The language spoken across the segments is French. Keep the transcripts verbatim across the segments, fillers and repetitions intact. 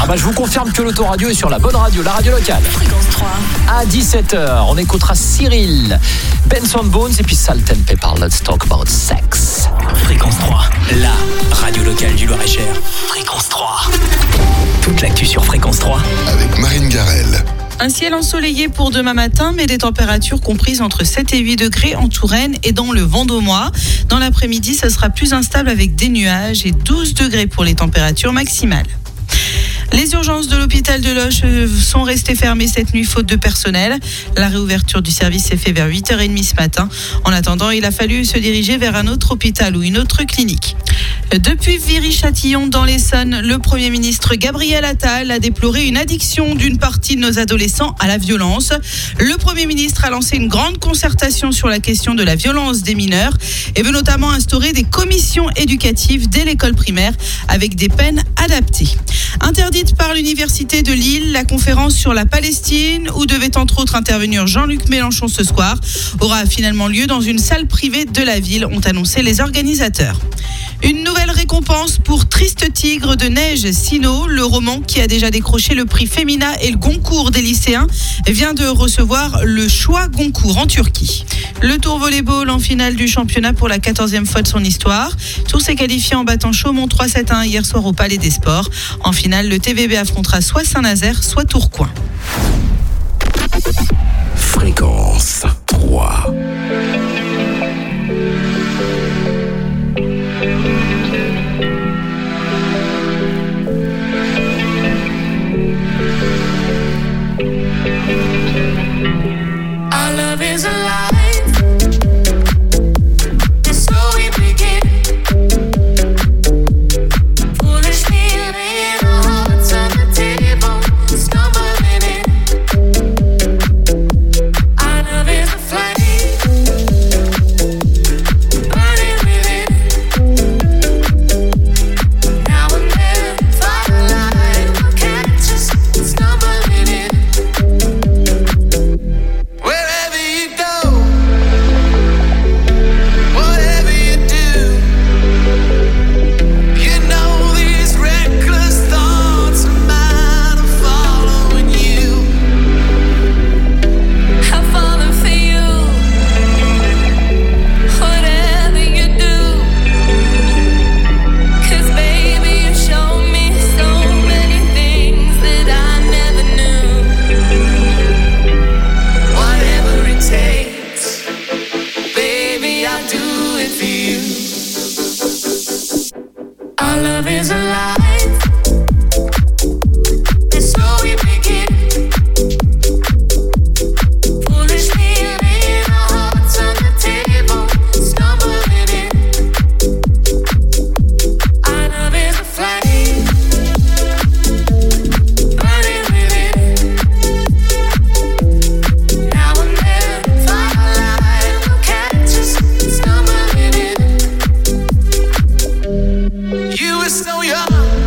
Bah, je vous confirme que l'autoradio est sur la bonne radio, la radio locale. Fréquence trois. À dix-sept heures, on écoutera Cyril, Benson Bones et puis Salt and Pepper. Let's talk about sex. Fréquence trois, la radio locale du Loir-et-Cher. Fréquence trois. Toute l'actu sur Fréquence trois. Avec Marine Garel. Un ciel ensoleillé pour demain matin, mais des températures comprises entre sept et huit degrés en Touraine et dans le Vendômois. Dans l'après-midi, ça sera plus instable avec des nuages et douze degrés pour les températures maximales. Les urgences de l'hôpital de Loches sont restées fermées cette nuit faute de personnel. La réouverture du service s'est faite vers huit heures trente ce matin. En attendant, il a fallu se diriger vers un autre hôpital ou une autre clinique. Depuis Viry-Châtillon dans l'Essonne, le Premier ministre Gabriel Attal a déploré une addiction d'une partie de nos adolescents à la violence. Le Premier ministre a lancé une grande concertation sur la question de la violence des mineurs et veut notamment instaurer des commissions éducatives dès l'école primaire avec des peines adaptées. Interdite par l'Université de Lille, la conférence sur la Palestine, où devait entre autres intervenir Jean-Luc Mélenchon ce soir, aura finalement lieu dans une salle privée de la ville, ont annoncé les organisateurs. Une nouvelle récompense pour Triste Tigre de Neige Sino, le roman qui a déjà décroché le prix Femina et le Goncourt des lycéens, vient de recevoir le choix Goncourt en Turquie. Le Tour Volleyball en finale du championnat pour la quatorzième fois de son histoire. Tour s'est qualifié en battant Chaumont trois sept à un hier soir au Palais des Sports. En finale, le T V B affrontera soit Saint-Nazaire, soit Tourcoing. Fréquence trois. Our love is alive, and so we begin. Foolishly laying our hearts on the table, stumbling in. Our love is a flame, burning within. Now and then, firelight will catch us, stumbling in. Wherever you go, whatever you do, you know these reckless thoughts of mine are following you. I'm falling for you, whatever you do. 'Cause baby, you show me so many things that I never knew. Whatever it takes, baby, I'll do it for you. Our love is alive, and so we begin. Foolishly laying our hearts on the table, stumbling in. Our love is a flame, burning within. Now and then, firelight will catch us, stumbling in. You were so young,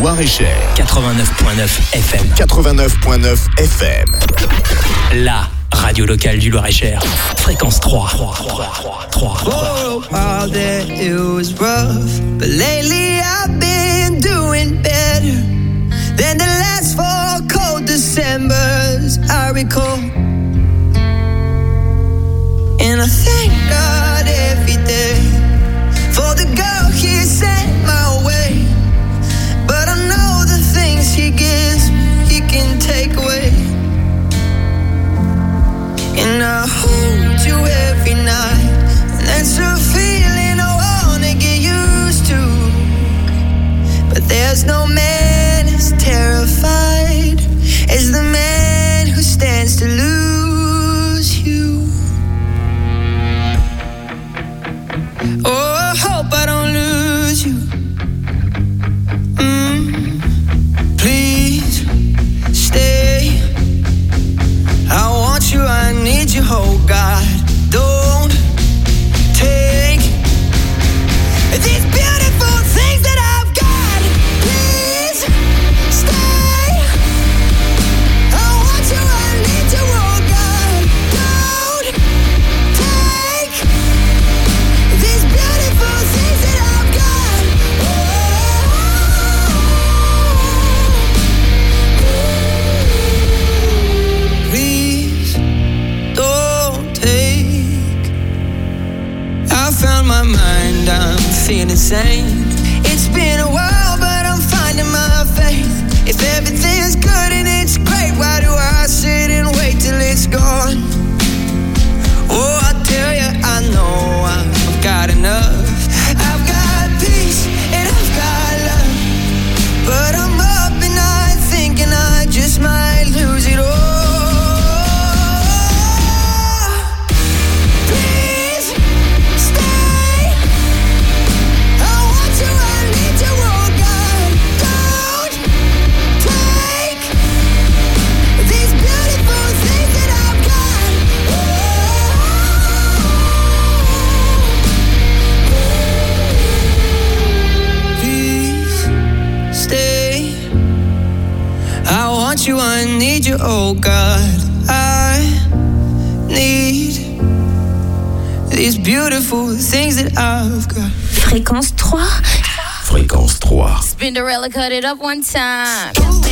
Loir-et-Cher. quatre-vingt-neuf point neuf F M. quatre-vingt-neuf point neuf F M. La radio locale du Loir-et-Cher. Fréquence trois. Oh, all that it was rough, but lately I've been doing better than the last four cold Decembers I recall. And I thank God every day for the girl He sent my way. But I know the things He gives He can take away. And I hold you every night, and that's a feeling I wanna get used to. But there's no man as terrified as the man who stands to lose you. Oh, I hope I don't lose you. Mm, please stay. I want you, I need you, oh God. Don't take these beautiful things that I've got. Please stay. I want you, I need you, oh God. Don't take these beautiful things that I've got. Oh, please don't take. I found my mind, I'm feeling sane. It's been a while, but I'm finding my faith. If everything's good and it's great, why do I sit and wait till it's gone? Oh, I tell you, I know I've got enough. I've got peace and I've got love, but I'm up and night thinking I just might lose it all. Please stay. I want you, I need you, oh God. Don't take these beautiful things that I've got. Please stay. I want you, I need you, oh God. I need these beautiful things that I've got. Fréquence trois. Fréquence trois. Spinderella cut it up one time.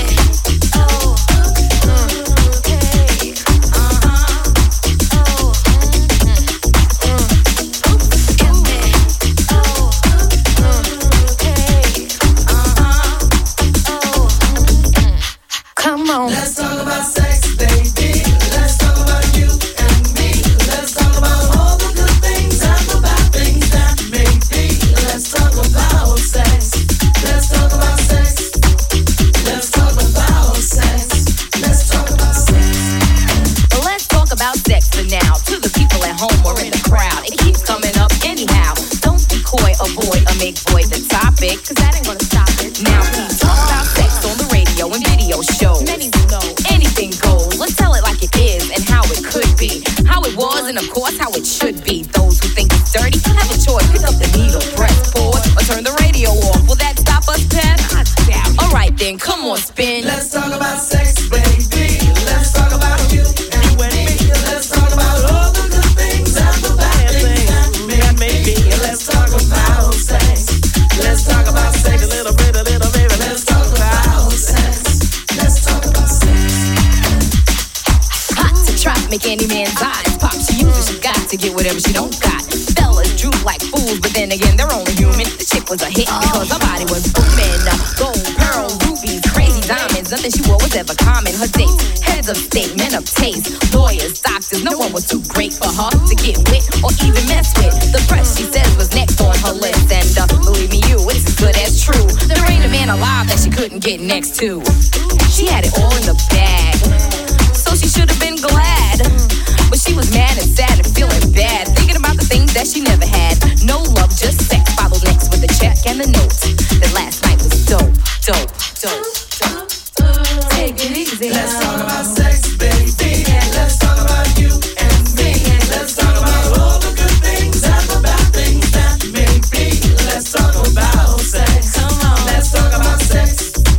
Come on. Let's talk about sex, baby. Let's talk about you and me. Let's talk about all the good things and the bad things that may be. Let's talk about sex. Let's talk about sex. Let's talk about sex. Let's talk about sex. Let's talk about sex for now. To the people at home or in the crowd, it keeps coming up anyhow. Don't be coy, avoid, or make void the topic, cause that ain't gonna stop it. Now please talk about sex on the radio and video shows. Many know anything goes. Let's tell it like it is and how it could be, how it was, and of course how it should be. Those who think it's dirty have a choice. Pick up the needle, press pause, or turn the radio off. Will that stop us, Pep? I doubt it. All right then, come on, spin. Let's talk about sex, baby. Let's talk about you and me. Let's talk about all the good things and the bad things that may be. Let's talk about sex. Let's talk about sex. A little bit, a little baby. Let's talk about sex. Let's talk about sex. Hot to trap, make any man's eyes pop. She uses she got to get whatever she don't got. Fellas droop like fools, but then again, they're only human. The chick was a hit because her body was booming. Gold, pearl, rubies, crazy diamonds. Nothing she wore was ever common. Her dates, heads of state, men of taste, lawyers, doctors. No one was too great for her to get with or even mess with. The press, she says, was next on her list. And uh, believe me, you, it's as good as true. There ain't a man alive that she couldn't get next to. She had it all in the bag, so she should have been glad. But she was mad and sad and feeling bad, thinking about the things that she never had. No love, just sex. Followed next with the check and the note. That last night was dope, dope, dope, dope. Take it easy. Let's talk about sex, baby. Let's talk about you and me. Let's talk about all the good things and the bad things that may be. Let's talk about sex. Come on. Let's talk about sex.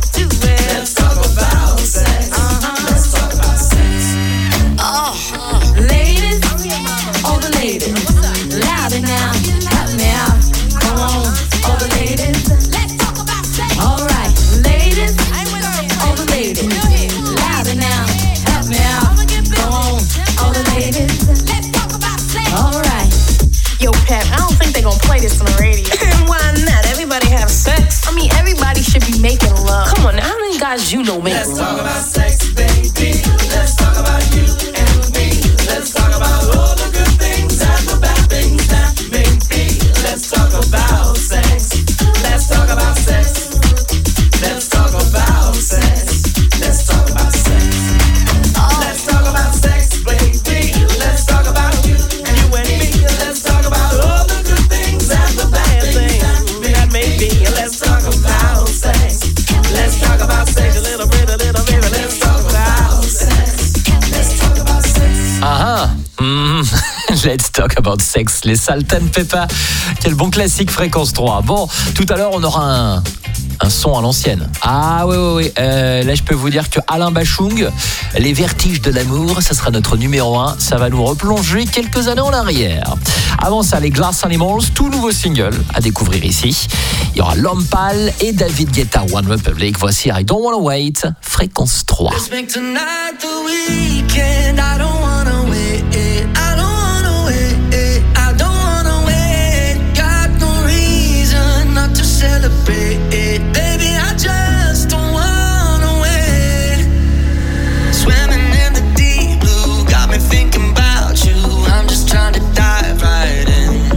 As you know, man. Let's talk about sex, baby. Let's talk about you and me. Let's talk about all the good things and the bad things that may be. Let's talk about sex. Let's talk about sex. Let's talk about sex. Let's talk about sex. Let's talk about sex, baby. Let's talk about you, you and me. Let's talk about all the good things and the bad things that may be. Let's talk about sex. Let's talk about sex a little bit, a little bit. Let's talk about sex. Let's talk about sex. Ah ah. Mm. Let's talk about sex. Les Salt and Pepper. Quel bon classique Fréquence trois. Bon, tout à l'heure on aura un un son à l'ancienne. Ah oui, oui, oui. Euh, là, je peux vous dire que Alain Bachung, Les Vertiges de l'amour, ça sera notre numéro un. Ça va nous replonger quelques années en arrière. Avant ça, les Glass Animals, tout nouveau single à découvrir ici. Il y aura L'Homme Pâle et David Guetta, One Republic. Voici I Don't Wanna Wait, Fréquence trois. Let's make tonight the weekend. I don't wanna wait. I don't wanna wait. I don't wanna wait. Got no reason not to celebrate. Baby, I just don't wanna wait. Swimming in the deep blue, got me thinking about you. I'm just trying to dive right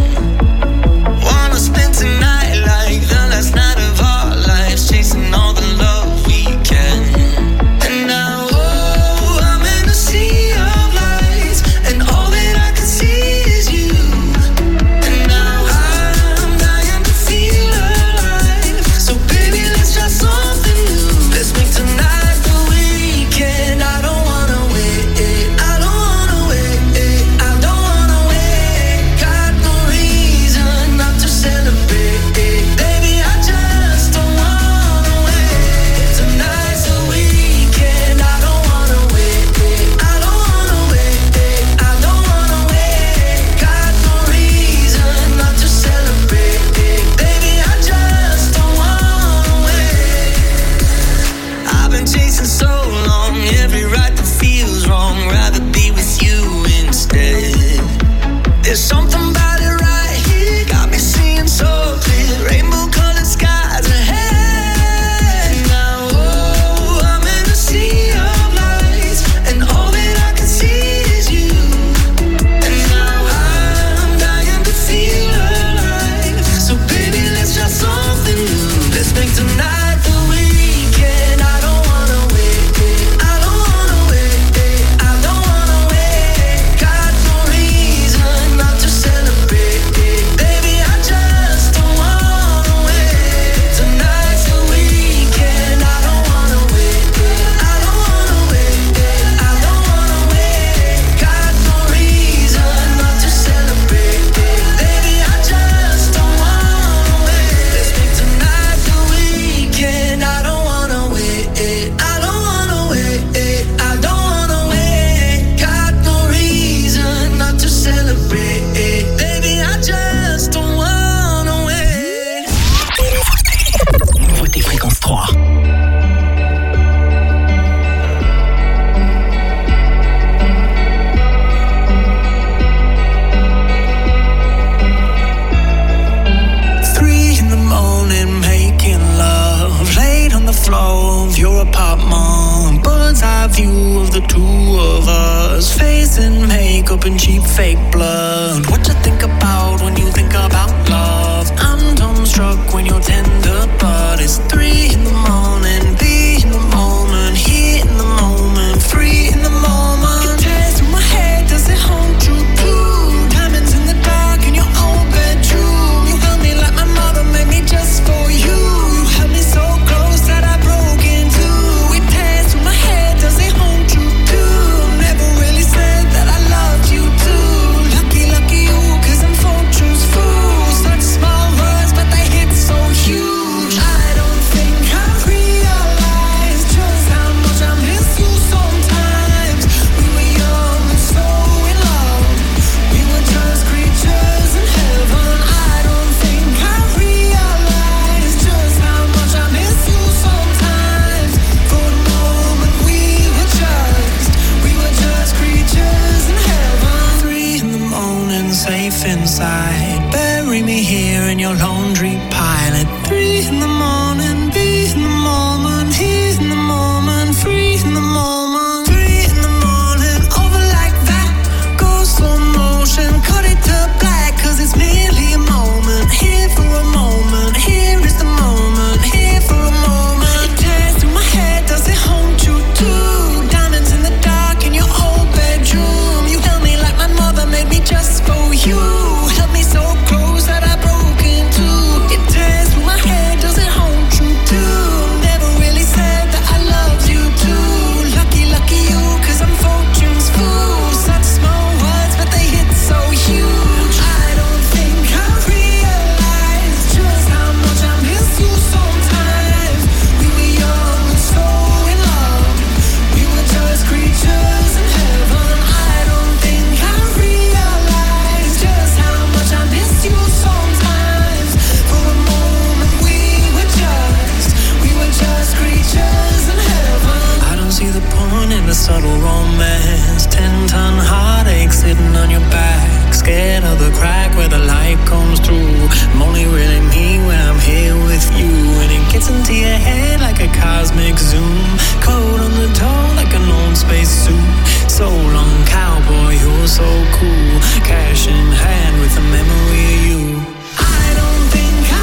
in. Wanna spend tonight like the last night of our lives, chasing all the love we can. And now, oh, I'm in a sea of lights, and all that I can see is you. And now I'm dying to feel alive. So baby, let's try something new. Let's make tonight the weekend. I don't wanna wait. I don't wanna wait. I don't wanna wait. Got no reason not to celebrate. Baby, I just don't wanna wait. Tonight's the weekend. I don't wanna wait. I don't wanna wait. I don't wanna wait. Got no reason not to celebrate. Baby, I just don't wanna wait. I've been chasing so long, every right that feels wrong. Rather be with you instead. There's something about it right here, got me seeing so clear. Rainbow colored skies ahead. Now, oh, I'm in a sea of lights, and all that I can see is you. And now I'm dying to feel alive. So baby, let's try something new. Let's make tonight the weekend. I don't wanna wait. I don't wanna wait. I don't wanna wait. Got no reason not to celebrate. Baby, I just don't wanna wait. Tonight's the weekend. I don't wanna wait. I don't wanna wait. I don't wanna wait. Got no reason not to celebrate. Baby, I just don't wanna wait. Let's make tonight the weekend. I don't wanna wait. I don't wanna wait. I don't wanna wait. Got no reason not to celebrate. Baby, I just don't wanna wait. Votez Fréquence trois. Three in the morning, making love, laid on the floor of your apartment. Bird's eye view of the two of us, face and makeup and cheap fake blood. What you think about when you think about love? I'm dumbstruck when you're tender, but it's three in the morning, be in the moment, here in the moment, free in the moment. It tears through my head, does it hold you too? Diamonds in the dark in your own bedroom. You held me like my mother made me just for you. You held me so close that I broke in two. It tears through my head, does it hold you too? Never really said that I loved you too. Lucky, lucky you, cause I'm fortune's fool. Such small words, but they hit so huge. I don't think I realized just how much I miss you sometimes. We were young and so in love. We were just creatures in heaven. I don't think I realized just how much I miss you sometimes. For the moment we were just, we were just creatures in heaven. Three in the morning, safe inside. Bury me here in your laundry pile. At three in the morning, be in the moment, here in the morning. in the moment, three in the morning, over like that. Go slow motion, cut it to black, cause it's merely a moment. Here for a moment, here is the moment, here for a moment. It dance through my head, does it haunt you too? Diamonds in the dark in your old bedroom. You held me like my mother made me just for you. Held me so close that I broke in two. It dance through my head, does it haunt you too? Never really said that I loved you too. Lucky, lucky you, cause I'm fortune's fool. Such small words, but they hit so huge. I don't think I realized just how much I miss you sometimes. We were young and so in love. We were just creatures in heaven. I don't think I realized just how much I miss you sometimes. For a moment we were just, we were just creatures in heaven. I don't see the point in the subtle romance. Ten ton heartache sitting on your back, scared of the crack where the light comes through. I'm only really me when I'm here with you, and it gets into your head like a cosmic zoom. Cold on the toe like an old space suit. So long, cowboy, you're so cool. Cash in hand with the memory of you. I don't think I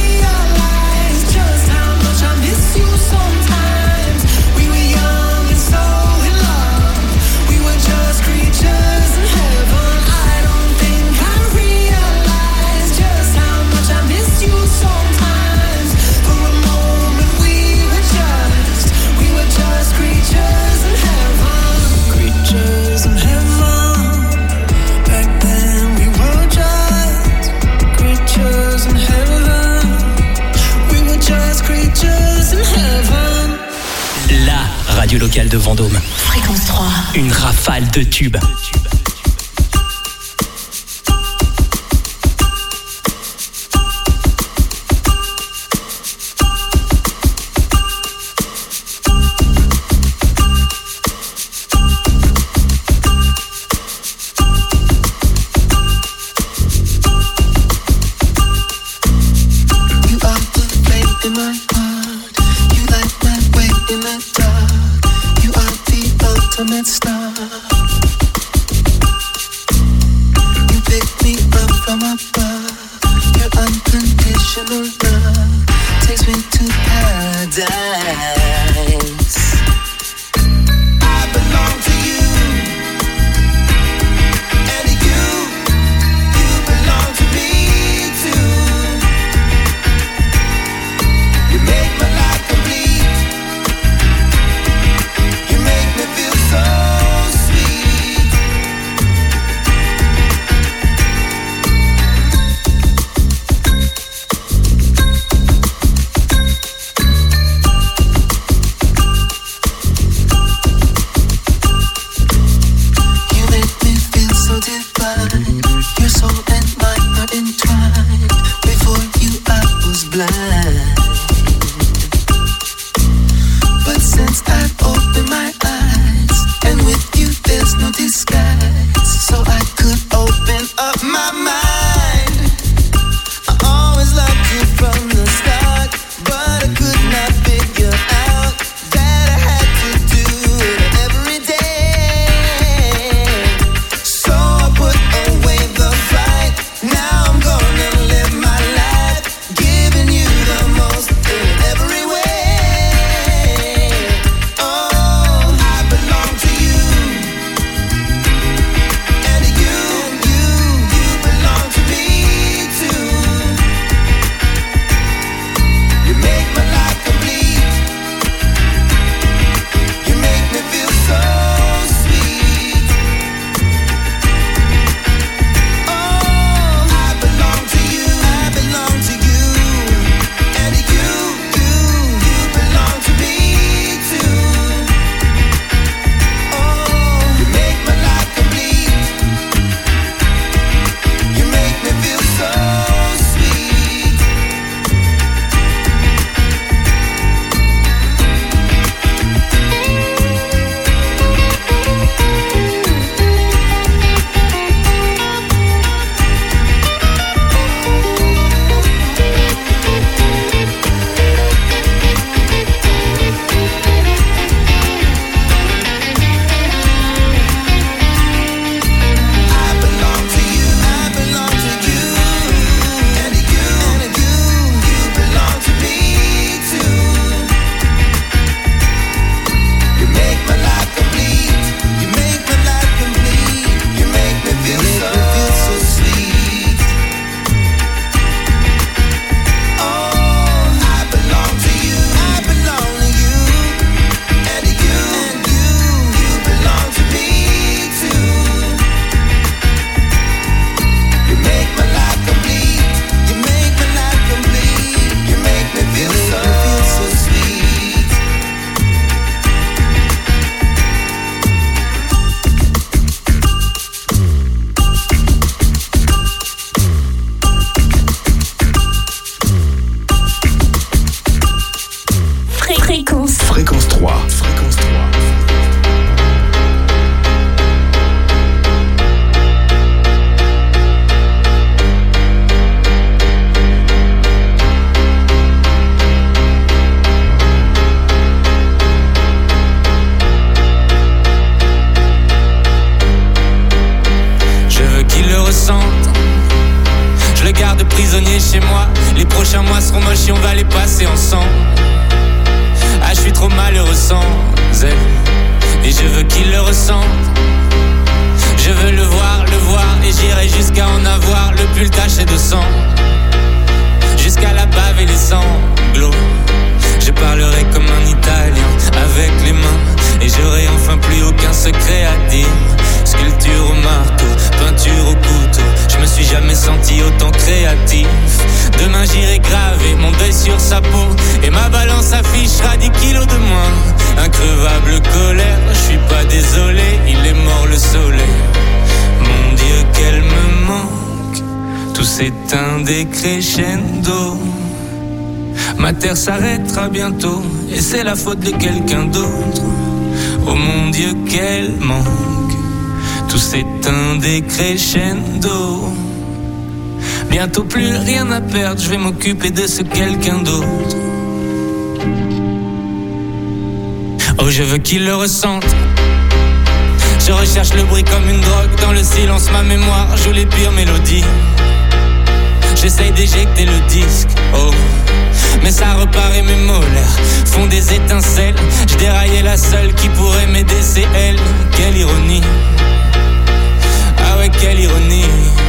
realized just how much I miss you sometimes. We were young and so in love. We were just creatures in heaven. I don't think I realized just how much I miss you sometimes. For a moment we were just, we were just creatures in heaven. Creatures in heaven. Back then we were just creatures in heaven. We were just creatures in heaven. La radio locale de Vendôme. Fréquence trois. Une rafale de tubes. You are the flame in my heart. You light my way in the dark. You are the ultimate star. You pick me up from above. Your unconditional love takes me to paradise. I belong to you, and you, you belong to me too. You make my life complete. You make me feel so sweet. You make me feel so divine. Your soul and mine are entwined. Before you I was blind, but since I've opened my eyes, and with you there's no disguise, so I could open up my mind. I always loved you from the start, but I could not figure out that I had to do it every day. So I put away the fight. Now I'm gonna live my life, giving you the most danser ensemble. Ah, je suis trop malheureux sans elle, et je veux qu'il le ressente. Je veux le voir, le voir, et j'irai jusqu'à en avoir le pull taché de sang. Jusqu'à la bave et les sanglots. Je parlerai comme un Italien avec les mains, et j'aurai enfin plus aucun secret à dire. Sculpture au marteau, peinture au couteau, je me suis jamais senti autant créatif. Demain j'irai graver mon deuil sur sa peau, et ma balance affichera dix kilos de moins. Increvable colère, je suis pas désolé, il est mort le soleil. Mon Dieu qu'elle me manque, tout s'éteint des crescendo. Ma terre s'arrêtera bientôt, et c'est la faute de quelqu'un d'autre. Oh mon Dieu qu'elle manque, tout s'éteint des crescendo. Bientôt plus rien à perdre, je vais m'occuper de ce quelqu'un d'autre. Oh je veux qu'il le ressente. Je recherche le bruit comme une drogue, dans le silence ma mémoire joue les pires mélodies. J'essaye d'éjecter le disque, oh, mais ça repart et mes molaires font des étincelles. Je déraillais la seule qui pourrait m'aider, c'est elle. Quelle ironie, ah ouais quelle ironie.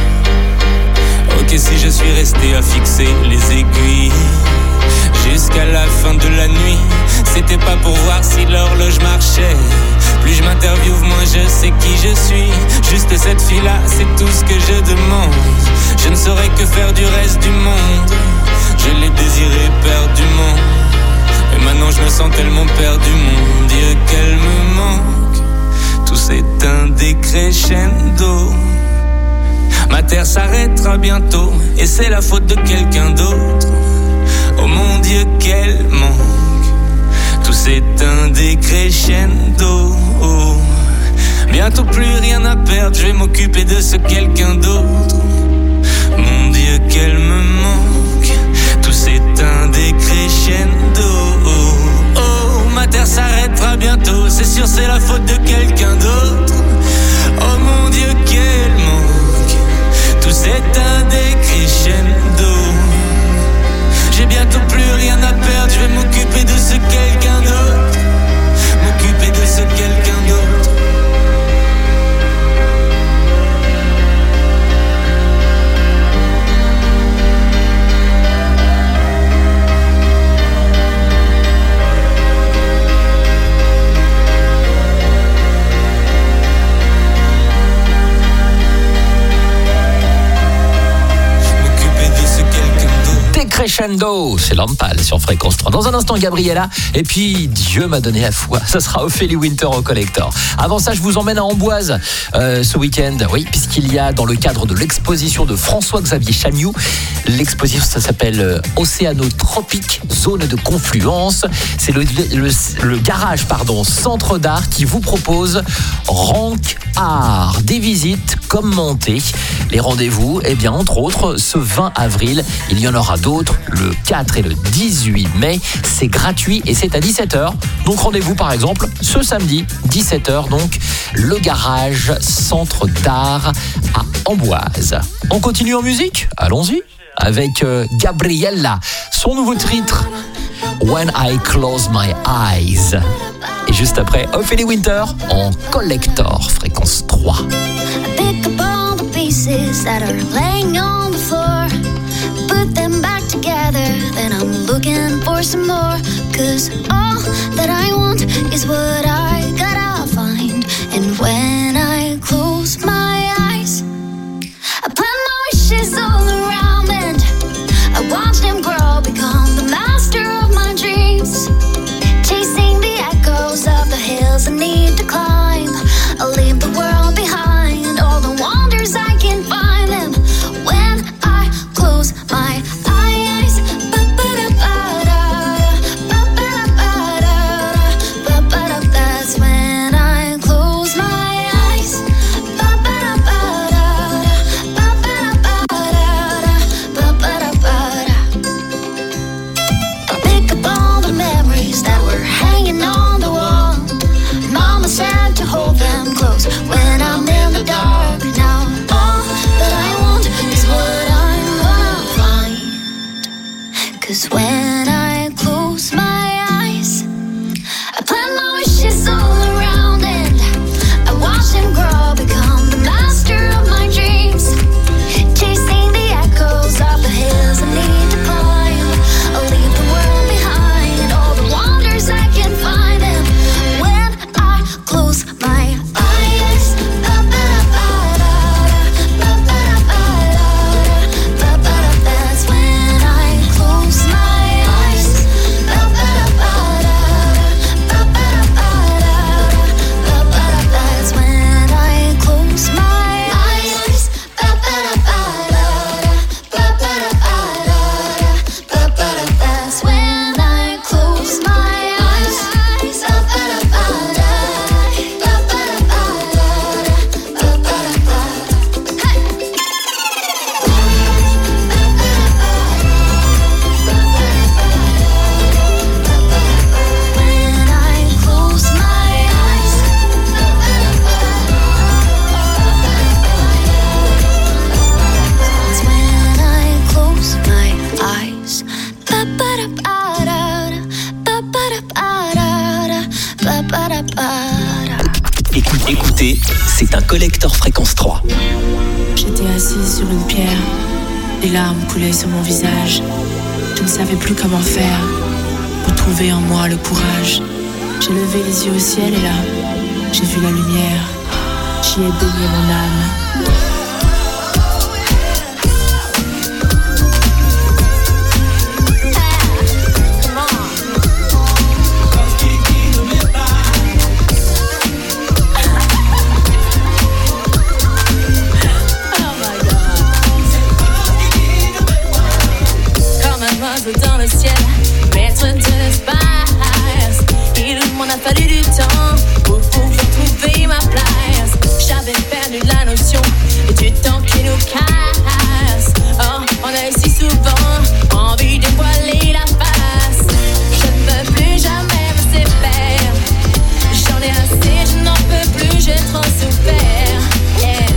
Ok si je suis resté à fixer les aiguilles jusqu'à la fin de la nuit, c'était pas pour voir si l'horloge marchait. Plus je m'interviewe, moins je sais qui je suis. Juste cette fille-là, c'est tout ce que je demande. Je ne saurais que faire du reste du monde. Je l'ai désiré perdument, et maintenant je me sens tellement perdu. Mon Dieu qu'elle me manque, tout s'éteint des crescendo. Ma terre s'arrêtera bientôt, et c'est la faute de quelqu'un d'autre. Oh mon Dieu qu'elle manque, tout s'éteint des crescendo. Oh. Bientôt plus rien à perdre, je vais m'occuper de ce quelqu'un d'autre. Mon Dieu qu'elle me manque, tout s'éteint des crescendo. Oh, oh, ma terre s'arrêtera bientôt, c'est sûr c'est la faute de quelqu'un d'autre. Oh mon Dieu qu'elle manque, tout s'éteint des crescendo. J'ai bientôt plus rien à perdre, je vais m'occuper de ce quelqu'un d'autre. M'occuper de ce quelqu'un d'autre. Crescendo, c'est Lampal sur Fréquence trois. Dans un instant, Gabriella. Et puis, Dieu m'a donné la foi. Ça sera Ophélie Winter au Collector. Avant ça, je vous emmène à Amboise euh, ce week-end. Oui, puisqu'il y a, dans le cadre de l'exposition de François-Xavier Chamiou, l'exposition, ça s'appelle euh, Océanotropique, zone de confluence. C'est le, le, le garage, pardon, Centre d'Art qui vous propose Rank Art. Des visites commentées. Les rendez-vous, eh bien, entre autres, ce vingt avril, il y en aura d'autres le quatre et le dix-huit mai. C'est gratuit et c'est à dix-sept heures. Donc rendez-vous par exemple ce samedi, dix-sept heures, donc le garage Centre d'Art à Amboise. On continue en musique ? Allons-y avec euh, Gabriella, son nouveau titre When I Close My Eyes. Et juste après, Ophélie Winter en Collector, Fréquence trois. Pick up all the pieces that are laying on the floor, put them back together, then I'm looking for some more. Cause all that I want is what I gotta find. And when I close my eyes, I plant my wishes all around and I watch them grow, become the master of my dreams. Chasing the echoes of the hills I need to climb. I'll leave the world behind, all the wonders I can find them when I close my eyes. That's when I close my eyes. I'll pick up all the memories that were hanging on the wall. Mama said to hold them close when I'm in the dark. Now all that I want is what I'm gonna find. Cause when I Écoutez, écoutez, c'est un collector fréquence trois. J'étais assise sur une pierre, des larmes coulaient sur mon visage. Je ne savais plus comment faire pour trouver en moi le courage. J'ai levé les yeux au ciel et là, j'ai vu la lumière. J'y ai baigné mon âme. Dans le ciel, maître de l'espace. Il m'en a fallu du temps pour pouvoir trouver ma place. J'avais perdu la notion du temps qui nous casse. Oh, on a eu si souvent envie de voiler la face. Je ne veux plus jamais me séparer. J'en ai assez, je n'en peux plus, j'ai trop souffert. Yeah.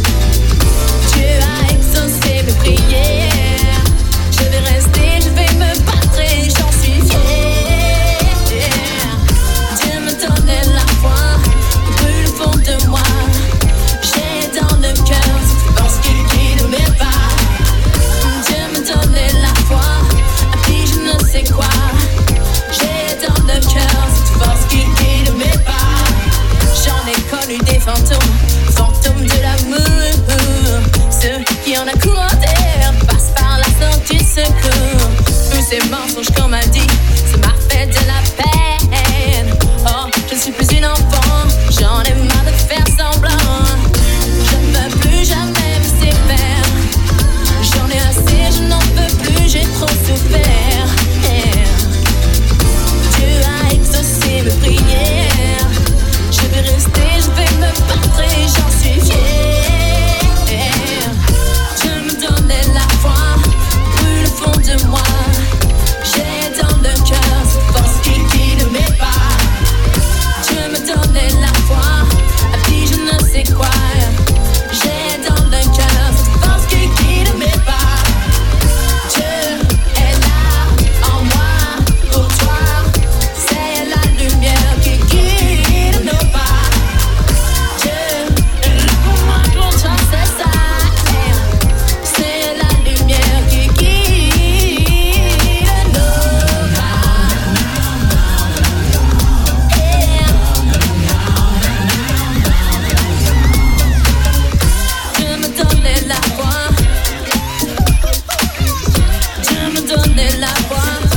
Dieu a exaucé mes prières. Je vais rester, je vais me battre et j'en suis fière. Dieu me donnait la foi, il brûle au fond de moi. J'ai dans le cœur cette force qui guide mes pas. Dieu me donnait la foi, et puis je ne sais quoi. J'ai dans le cœur cette force qui guide mes pas. J'en ai connu des fantômes, fantômes de l'amour. Ceux qui en a courant d'air passent par la sortie de secours. Tous ces mensonges qu'on m'a dit, ça m'a fait de la peine. Oh, je ne suis plus une enfant, j'en ai marre de faire semblant. Je ne veux plus jamais me séparer. J'en ai assez, je n'en peux plus, j'ai trop souffert. Yeah. Dieu a exaucé mes prières. Je vais rester, je vais me battre et j'en suis fière. Dieu me donnait la foi, brûle au fond de moi. J'ai dans le cœur cette force qui guide mes pas. Dieu me donnait la foi, et puis je ne sais quoi. J'ai dans le cœur cette force qui guide mes pas. Dieu est là en moi pour toi. C'est la lumière qui guide nos pas. Dieu est là pour moi, pour toi, c'est ça. C'est la lumière qui guide nos pas. Dieu me donnait la foi. Dieu me donnait la foi.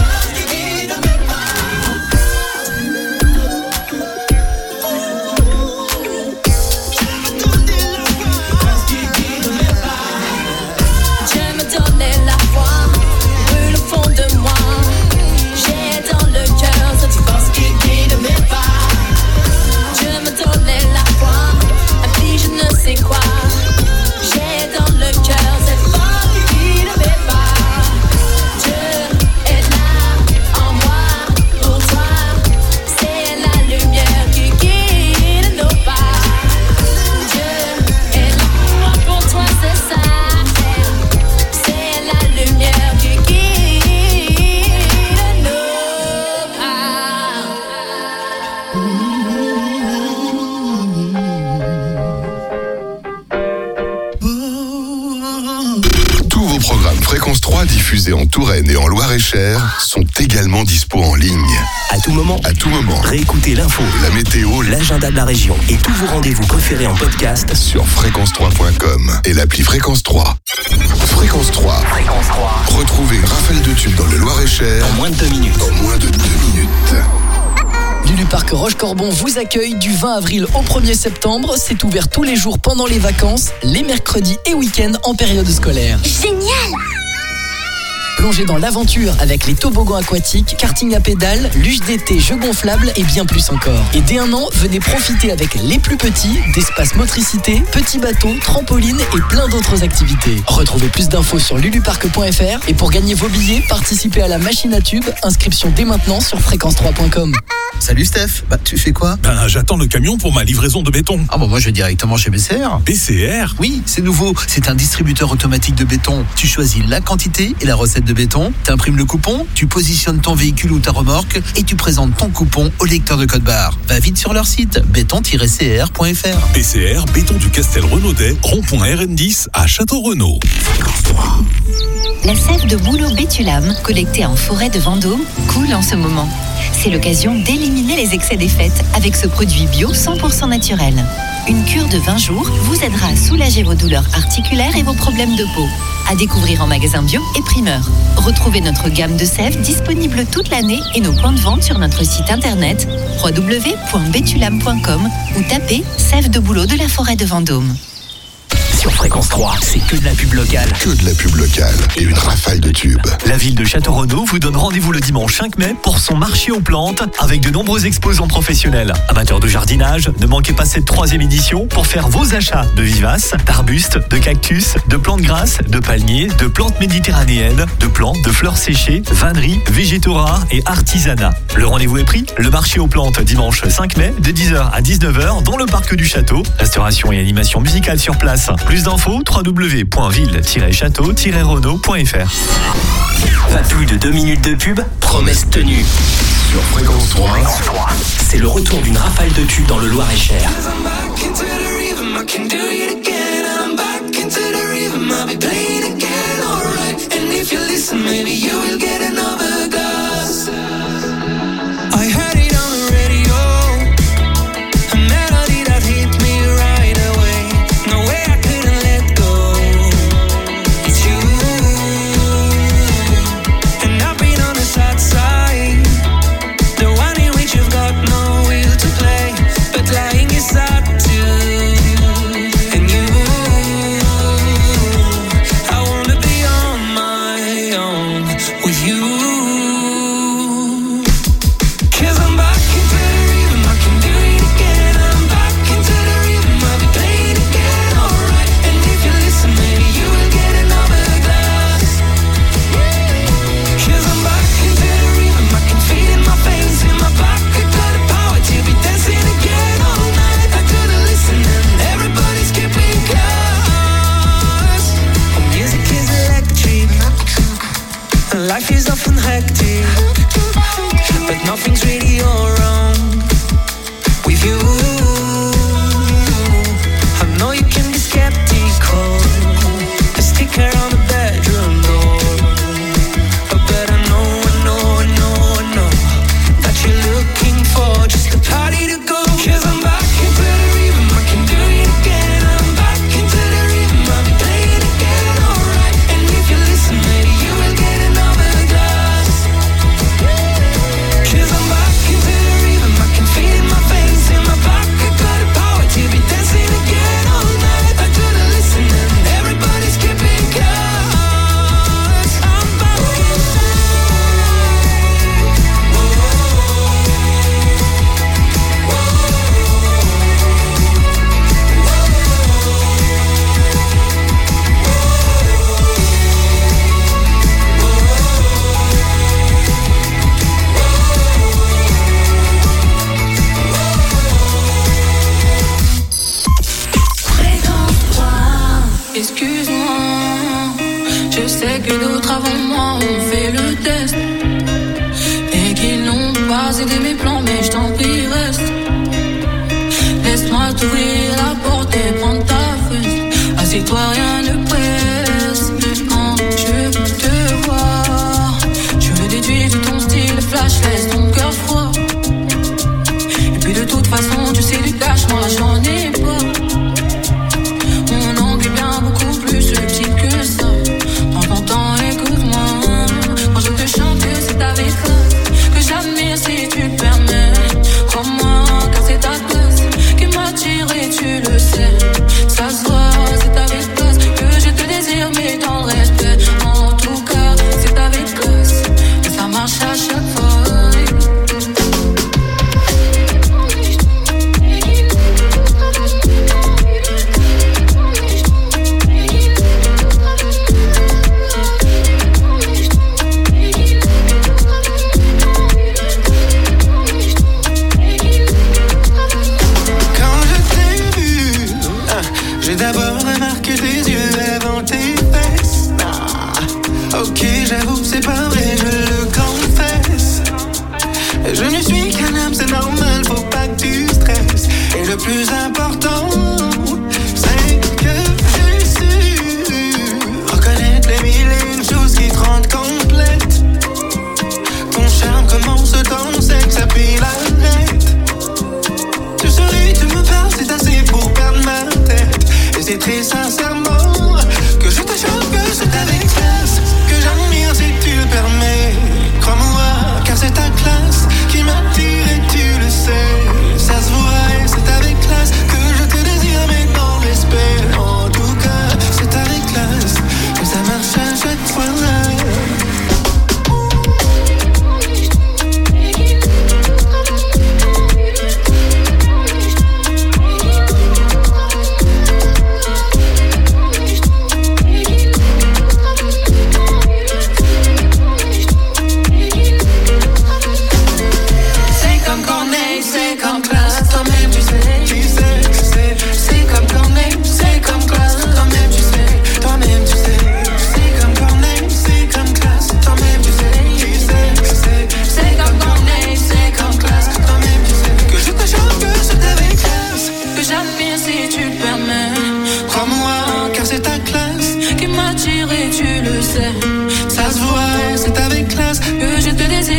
Dieu me donnait la foi, brûle au fond de moi. J'ai dans le cœur cette force qui guide mes pas. Dieu me donnait la foi, et puis je ne sais quoi. J'ai dans le cœur cette force qui guide mes pas. Dieu est là en moi pour toi. C'est la lumière qui guide nos pas. Dieu est là pour moi, pour toi, c'est ça. C'est la lumière qui guide nos pas. Tous vos programmes Fréquence trois diffusés en Touraine et en Loir-et-Cher sont également dispo en ligne. À tout moment, À tout moment. réécoutez l'info, La météo l'agenda de la région et tous vos rendez-vous préférés en podcast. sur fréquence trois point com et l'appli Fréquence trois. Fréquence trois. Fréquence trois, Retrouvez Raphaël de Tube dans le Loir-et-Cher en moins de deux minutes. en moins de deux minutes. Lulu Parc Roche-Corbon vous accueille du vingt avril au premier septembre. C'est ouvert tous les jours pendant les vacances, les mercredis et week-ends en période scolaire. Génial! Plongez dans l'aventure avec les toboggans aquatiques, karting à pédales, luge d'été, jeux gonflables et bien plus encore. Et dès un an, venez profiter avec les plus petits d'espace motricité, petits bateaux, trampolines et plein d'autres activités. Retrouvez plus d'infos sur luluparc point f r et pour gagner vos billets, participez à la machine à tubes. Inscription dès maintenant sur fréquence trois point com. Salut Steph, bah tu fais quoi? Ben j'attends le camion pour ma livraison de béton. Ah bon, moi je vais directement chez B C R. B C R? Oui, c'est nouveau, c'est un distributeur automatique de béton. Tu choisis la quantité et la recette de béton, t'imprimes le coupon, tu positionnes ton véhicule ou ta remorque et tu présentes ton coupon au lecteur de code barre. Va vite sur leur site béton tiret c r point f r. B C R, béton du Castel Renaudet, rond-point R N dix à Château-Renaud. La sève de bouleau Bétulame, collectée en forêt de Vendôme, coule en ce moment. C'est l'occasion d'éliminer les excès des fêtes avec ce produit bio cent pour cent naturel. Une cure de vingt jours vous aidera à soulager vos douleurs articulaires et vos problèmes de peau. À découvrir en magasin bio et primeur. Retrouvez notre gamme de sèves disponible toute l'année et nos points de vente sur notre site internet w w w point bétulame point com ou tapez sève de bouleau de la forêt de Vendôme. Sur Fréquence trois, c'est que de la pub locale. Que de la pub locale et une rafale de tubes. La ville de Château-Renaud vous donne rendez-vous le dimanche cinq mai pour son marché aux plantes avec de nombreux exposants professionnels. Amateurs de jardinage, ne manquez pas cette troisième édition pour faire vos achats de vivaces, d'arbustes, de cactus, de plantes grasses, de palmiers, de plantes méditerranéennes, de plantes, de fleurs séchées, vanneries, végétaux rares et artisanat. Le rendez-vous est pris, le marché aux plantes dimanche cinq mai de dix heures à dix-neuf heures dans le parc du château. Restauration et animation musicale sur place. Plus d'infos, w w w point ville tiret château tiret renaud point f r. Pas plus de deux minutes de pub, promesse tenue. Sur Fréquence trois, c'est le retour d'une rafale de tubes dans le Loir-et-Cher. Life is often hectic, but nothing's really all wrong with you. I know you can be skeptical, a sticker on the bedroom door, but I know, I know, I know, I know that you're looking for just a party to go. 'Cause I'm back into the rhythm, I can do it again. I'm back into the rhythm, I'll be playing again, alright. And if you listen, maybe you will get another glass. 'Cause I'm back into the rhythm, I can feel it in my veins, in my back. I got the power to be dancing again all night. I gotta listen and everybody's keeping close. I'm back Excuse-moi, je sais que d'autres avant moi ont fait le test et qu'ils n'ont pas aidé mes plans, mais je t'en prie reste. Laisse-moi t'ouvrir la porte et prendre ta fesse. Assieds-toi, rien ne presse. Quand je te vois, je me déduis de ton style flash, laisse ton cœur froid. Et puis de toute façon, tu sais du cash, moi j'en ai pas. Beaucoup plus subtil que ça. Prends ton temps, écoute-moi. Quand je te chante, c'est avec classe que j'admire si tu le permets. Crois-moi, car c'est ta classe qui m'attire et tu le sais. Ça se voit, c'est avec classe.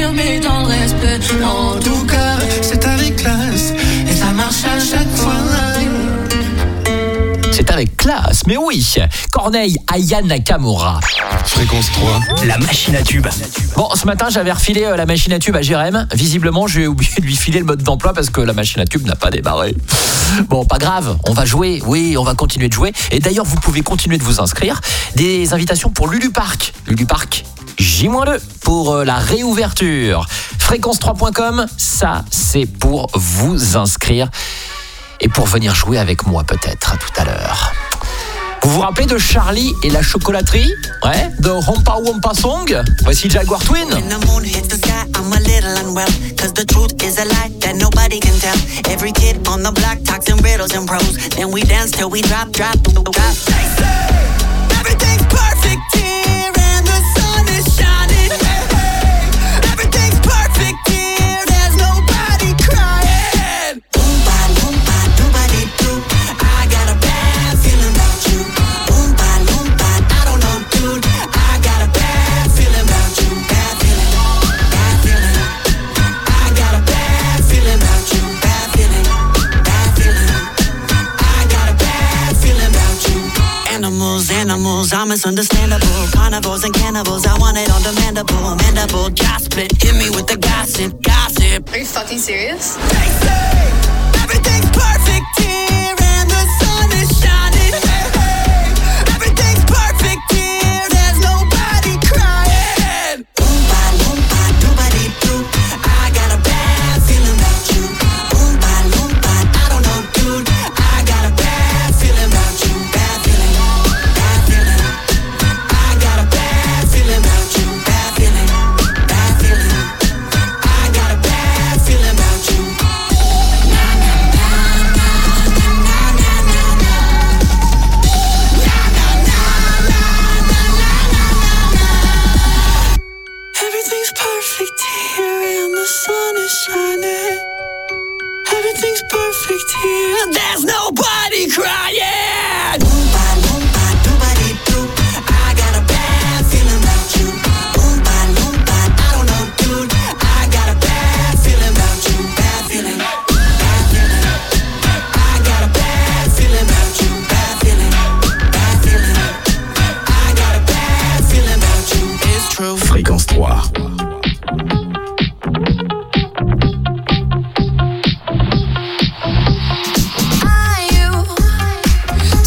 non mais dans le respect. En tout cas, c'est avec classe et ça marche à chaque fois. C'est avec classe, mais oui. Corneille, Aya Nakamura. Fréquence trois. La machine à tube. Bon, ce matin, j'avais refilé euh, la machine à tube à Jérém. Visiblement, j'ai oublié de lui filer le mode d'emploi parce que la machine à tube n'a pas démarré. Bon, pas grave, on va jouer. Oui, on va continuer de jouer. Et d'ailleurs, vous pouvez continuer de vous inscrire. Des invitations pour Lulu Park. Lulu Park, J deux pour euh, la réouverture. fréquence trois point com, ça, c'est pour vous inscrire. Et pour venir jouer avec moi peut-être tout à l'heure. Vous vous rappelez de Charlie et la chocolaterie? Ouais, de Wompa Wompa Song. Voici Jaguar Twin. When the moon hits the sky, I'm a little unwell. Cause the truth is a lie that nobody can tell. Every kid on the block talks in riddles and prose. Then we dance till we drop, drop, drop. They say everything's perfect here and the sun is shining. Hey, hey. Everything's perfect here, there's nobody crying. Oompa loompa doobity doo. I got a bad feeling about you. Oompa loompa, I don't know, dude. I got a bad feeling about you. Bad feeling, bad feeling. I got a bad feeling about you. Bad feeling, bad feeling. I got a bad feeling about you. Animals, animals, I'm misunderstandable. Carnivores and cannibals, I want it on demandable. Mandible, jaw split, hit me with the gossip, gossip. Are you fucking serious? They say everything's perfect here and the sun is shining. Hey, hey. Everything's perfect here, there's nobody crying. Oompa loompa doobity doo. I got a bad feeling about you. Oompa loompa, I don't know, dude. I got a bad feeling about you. Bad feeling, bad feeling. I got a bad feeling about you. Bad feeling, bad feeling. I got a bad feeling about you. Everything's perfect here and the sun is shining. Everything's perfect here, there's nobody crying. Oompa loompa doobity doo. I got a bad feeling about you. Oompa loompa, I don't know, dude. I got a bad feeling about you. Bad feeling, bad feeling. I got a bad feeling about you. Bad feeling, bad feeling. I got a bad feeling about you. It's true. Fréquence trois. Are you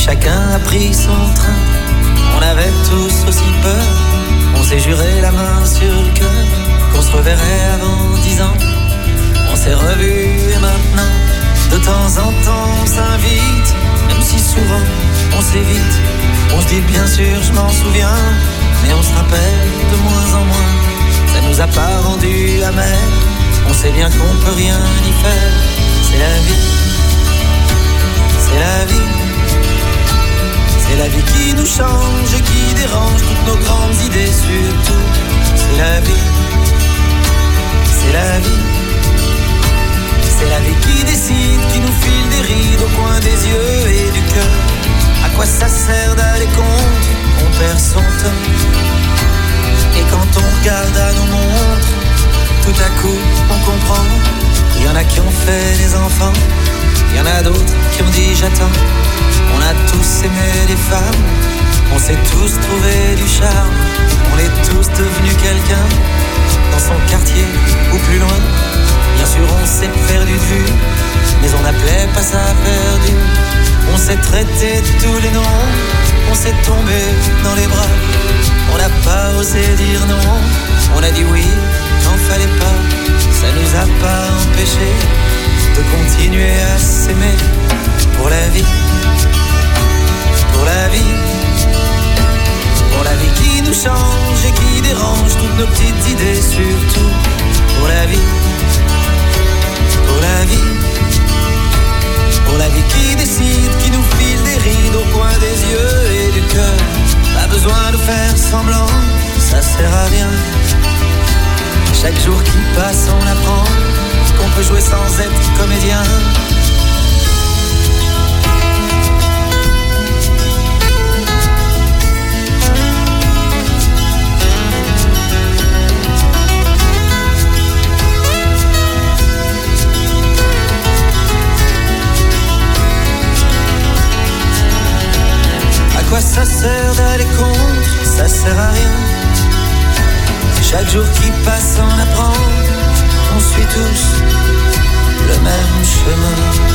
chacun a pris son train. On avait tous aussi peur. On s'est juré la main sur le cœur qu'on se reverrait avant dix ans. On s'est revus et maintenant, de temps en temps, on s'invite. Même si souvent, on s'évite. On se dit bien sûr, je m'en souviens, mais on se rappelle de moins en moins. Ça nous a pas rendu amers. On sait bien qu'on peut rien y faire. C'est la vie. C'est la vie. C'est la vie qui nous change et qui dérange toutes nos grandes idées surtout. C'est la vie. C'est la vie. C'est la vie qui décide, qui nous file des rides au coin des yeux et du cœur. À quoi ça sert d'aller contre? On perd son temps. Et quand on regarde à nos montres, tout à coup on comprend. Il y en a qui ont fait des enfants, il y en a d'autres qui ont dit j'attends. On a tous aimé les femmes, on s'est tous trouvé du charme. On est tous devenus quelqu'un, dans son quartier ou plus loin. Bien sûr on s'est perdu de vue, mais on n'appelait pas ça perdu. On s'est traité de tous les noms, on s'est tombé dans les bras. On n'a pas osé dire non, on a dit oui quand fallait pas. Ça nous a pas empêchés de continuer à s'aimer. Pour la vie, pour la vie, pour la vie qui nous change et qui dérange toutes nos petites idées surtout. Pour la vie, pour la vie, pour la vie qui décide, qui nous file des rides au coin des yeux et du cœur. Pas besoin de faire semblant, ça sert à rien. Chaque jour qui passe on apprend qu'on peut jouer sans être comédien. À quoi ça sert d'aller contre? Ça sert à rien. Chaque jour qui passe on apprend, on suit tous le même chemin.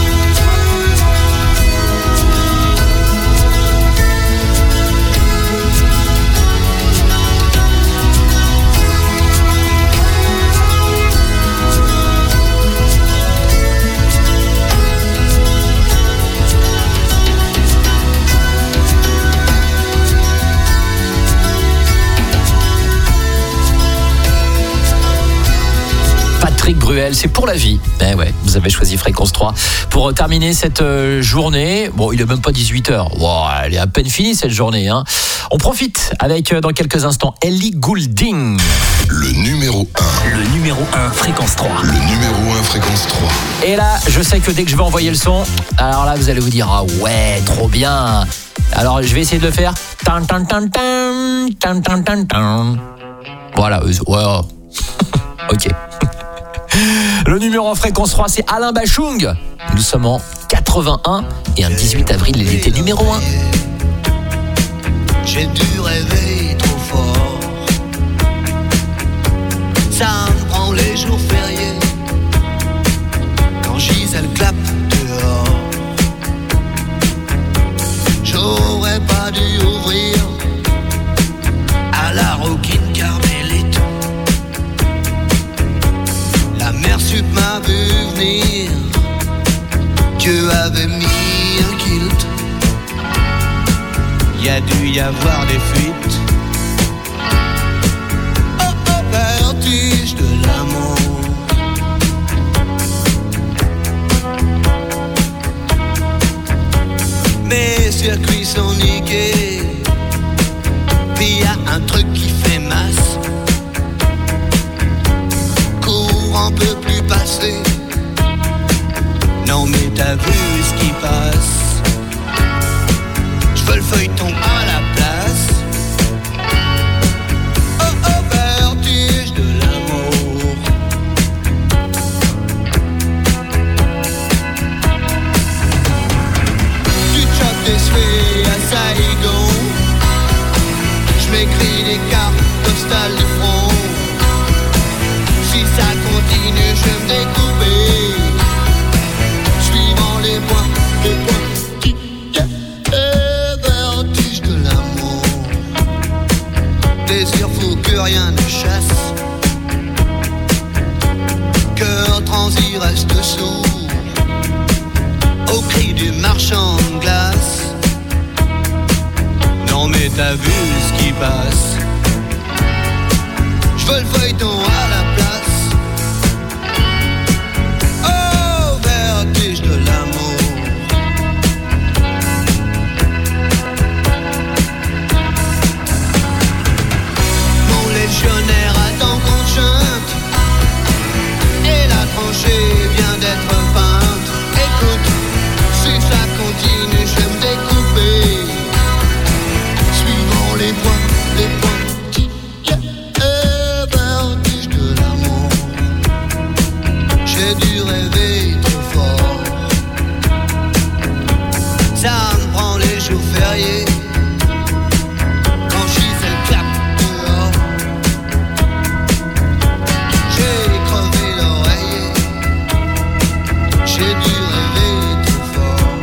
Patrick Bruel, c'est pour la vie. Eh ouais, vous avez choisi Fréquence trois pour terminer cette euh, journée. Bon, il est même pas dix-huit heures. Wow, elle est à peine finie cette journée. Hein. On profite avec, euh, dans quelques instants, Ellie Goulding. Le numéro un. Le numéro un, Fréquence trois. Le numéro un, Fréquence trois. Et là, je sais que dès que je vais envoyer le son, alors là, vous allez vous dire, ah ouais, trop bien. Alors, je vais essayer de le faire. Tan, tan, tan, tan, tan, tan, tan, tan. Voilà, euh, ouais. Ok. Le numéro en Fréquence trois, c'est Alain Bachung. Nous sommes en quatre-vingt-un et un dix-huit avril, il était numéro un. J'ai dû rêver trop fort. Ça me prend les jours fériés quand Gisèle clappe dehors. J'aurais pas dû ouvrir à la Rockin' Carmelite. La mère sup m'a vu venir, Dieu avait mis un kilt. Y a dû y avoir des fuites. Oh oh, vertige de l'amour. Mes circuits sont niqués, puis y a un truc qui fait masse. Courant peut plus passer. Non mais t'as vu ce qui passe. J'veux le feuilleton à la place. Oh oh, vertige de l'amour. Du chop des cheveux à Saigon. J'm'écris des cartes postales du front. Si ça continue, je vais me découper. Suivant les points, les points qui... Yeah, yeah. au cri du marchand de glace. Non mais t'as vu ce qui passe. Je veux le feuilleton à la place. Oh, vertige de l'amour. Mon légionnaire attend qu'on chante et la tranchée vient d'être peinte. Écoute, si ça continue, je vais me découper suivant les points, les points. J'ai dû rêver trop fort. Ça me prend les jours fériés quand j'y fais le clap dehors. J'ai crevé l'oreiller. J'ai dû rêver trop fort.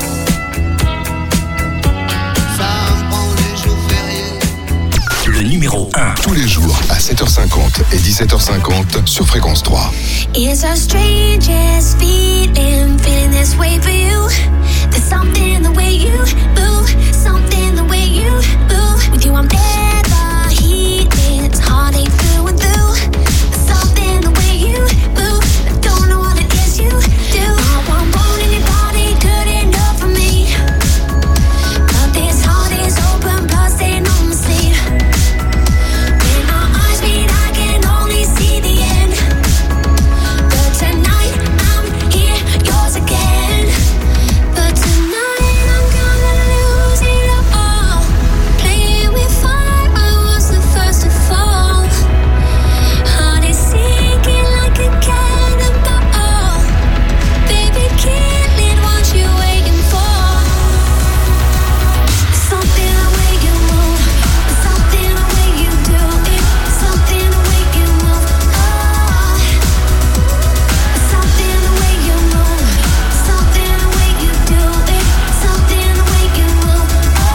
Ça me prend les jours fériés. Le numéro un. Tous les jours à sept heures cinquante et dix-sept heures cinquante sur Fréquence trois. It's the strangest feeling, feeling this way for you. There's something the way you move, something the way you move. With you I'm never healing, it's heartache through and through. There's something the way you move, I don't know what it is you do. All one bone in your body, good enough for me. But this heart is open, busting on the sleeve. When our eyes meet, I can only see the end. Tonight I'm here, yours again. But tonight I'm gonna lose it all. Playing with fire, I was the first to fall. Heart is sinking like a cannonball. Baby, kill it, what you waiting for? Something the way you move, something the way you do it, something the way you move. Oh. Something the way you move, something the way you do it, something the way you move.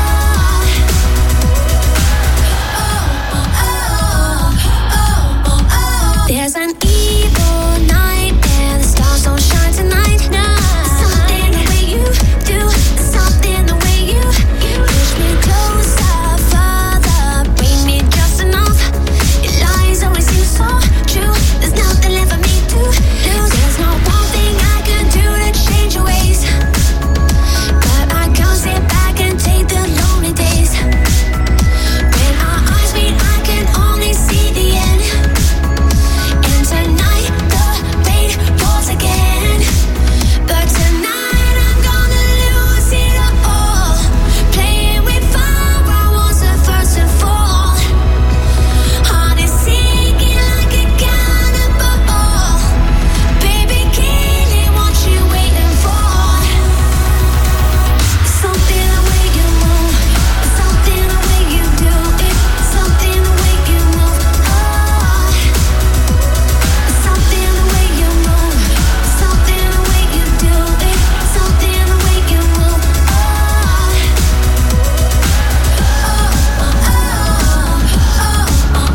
Oh, oh, oh, oh. There's an evil night and the stars don't shine tonight. Nah. Something the way you do, something the way you push me closer, further, bring me just enough. Your lies always seem so true. There's nothing left for me to lose. There's no one thing I can do to change your ways, but I can't sit back and take the lonely days. When our eyes meet, I can only see the end. And tonight the rain pours again. But tonight I'm gonna lose it all. Playing with fire, I was the first to fall. Heart is sinking like a cannonball. Baby, kill it, what you waiting for? Something the way you move, something the way you do it, something the way you move. Oh. Something the way you move, something the way you do it, something the way you move. Oh. Oh, oh, oh, oh,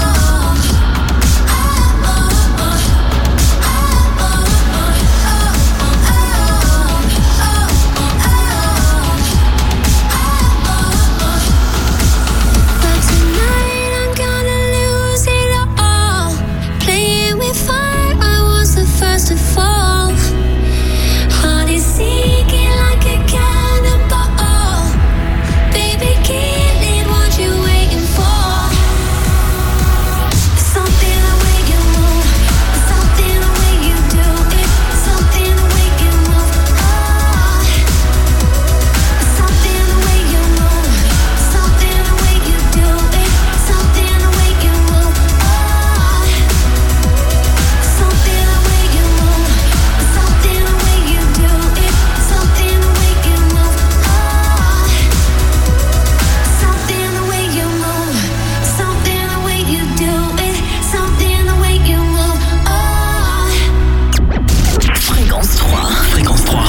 But tonight I'm gonna lose it all. Playing with fire, I was the first to fall. Heart is sinking like a cannonball. Baby, kill it, what you waiting for? Something the way you move, something the way you do it, something the way you move. Oh. Something the way you move, something the way you do it, something the way you move. Oh. Something the way you move, something the way you do it, something the way you move. Oh. Something the way you move, something the way you do it, something the way you move. Oh. Fréquence trois. Fréquence trois.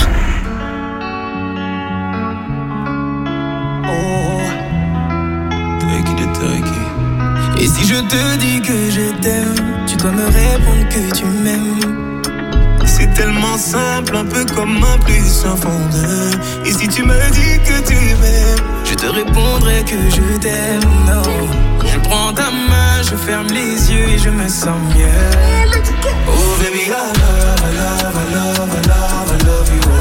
Et si je te dis que je t'aime, tu dois me répondre que tu m'aimes. C'est tellement simple, un peu comme un plus sans fondeur. Et si tu me dis que tu m'aimes, je te répondrai que je t'aime, non. Je prends ta main, je ferme les yeux et je me sens mieux. Oh baby, I love, I love, I love, I love, I love you.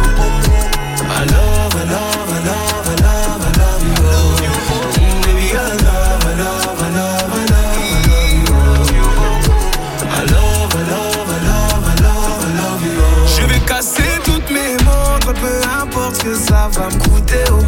I love, I love, I love, I love, I love you. Mm, baby, I love, I love, I love, I love, I love you. I love, I love, I love, I love, I love you. Je vais casser toutes mes montres, peu importe ce que ça va me coûter. Oh.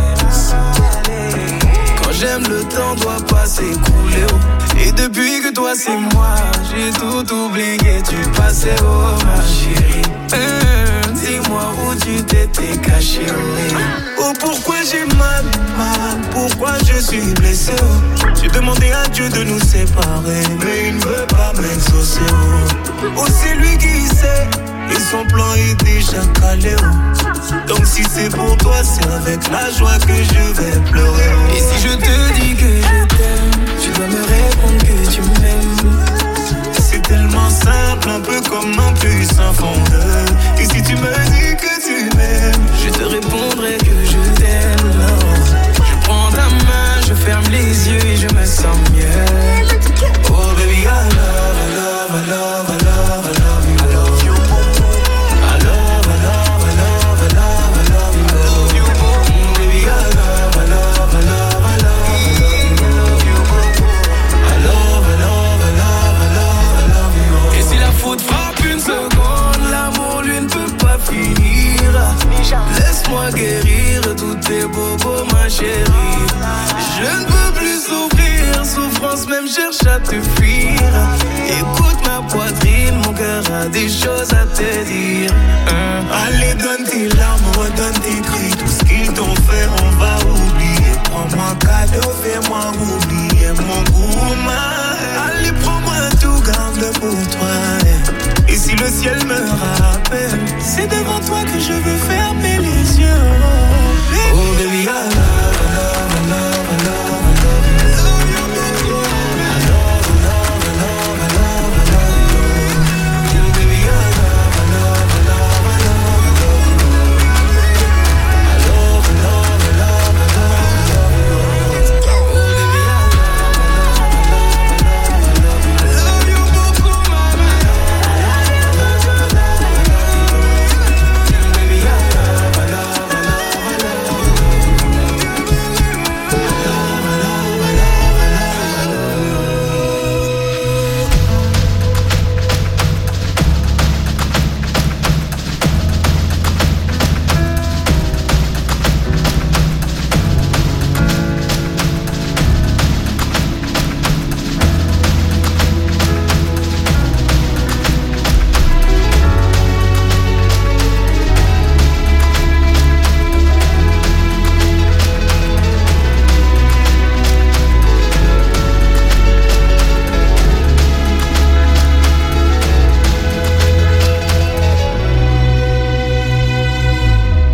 Quand j'aime, le temps doit pas s'écouler. Oh. Et depuis que toi c'est moi, j'ai tout oublié, tu passais, oh ma chérie. Hum, dis-moi où tu t'étais caché, oh. Oh pourquoi j'ai mal, mal, pourquoi je suis blessé, oh. J'ai demandé à Dieu de nous séparer, mais il ne veut pas m'exaucer, oh. Oh c'est lui qui sait, et son plan est déjà calé, oh. Donc si c'est pour toi, c'est avec la joie que je vais pleurer, oh. Et si je te dis que je t'aime, tu dois me répondre que tu m'aimes. C'est tellement simple, un peu comme un plus sans fondeur. Et si tu me dis que tu m'aimes, je te répondrai que je t'aime, non. Je prends ta main, je ferme les yeux et je me sens mieux. Oh baby, I love, I love, I love, I love, I love you. I love you. I love, I love, I love, I love, I love you. I love you. Mm, baby, I love, I love, I love, I love, I love you. I love, I love, I love, I love, I love you. Et si la faute frappe une seconde, l'amour lui ne peut pas finir. Laisse-moi guérir tous tes bobos, ma chérie. Je ne peux plus souffrir, souffrance même cherche à te fuir. Écoute ma poitrine, mon cœur a des choses à te dire. hein. Allez, donne tes larmes, redonne tes cris. Tout ce qu'ils t'ont fait, on va oublier. Prends-moi cadeau, fais-moi oublier mon gourmand. Allez, prends-moi tout, garde-le pour toi. Et si le ciel me rappelle, c'est devant toi que je veux faire